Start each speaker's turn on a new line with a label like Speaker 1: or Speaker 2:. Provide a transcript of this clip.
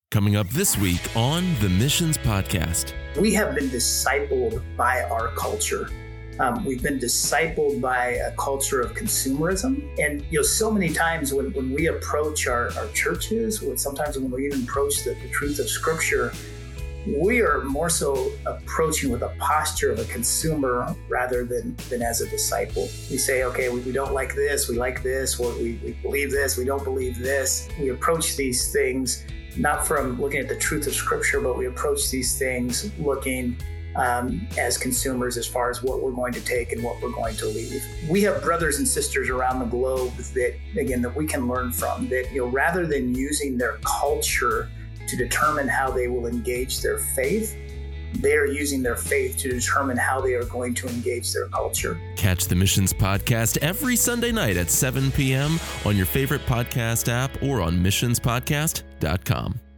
Speaker 1: Coming up this week on the Missions Podcast.
Speaker 2: We have been discipled by our culture. We've been discipled by a culture of consumerism. And so many times when we approach our churches, sometimes when we even approach the truth of Scripture, we are more so approaching with a posture of a consumer rather than as a disciple. We say, okay, we don't like this, we like this, or we believe this, we don't believe this. We approach these things not from looking at the truth of Scripture, but we approach these things looking as consumers as far as what we're going to take and what we're going to leave. We have brothers and sisters around the globe that we can learn from, that rather than using their culture to determine how they will engage their faith, they are using their faith to determine how they are going to engage their culture.
Speaker 1: Catch the Missions Podcast every Sunday night at 7 p.m. on your favorite podcast app or on missionspodcast.com.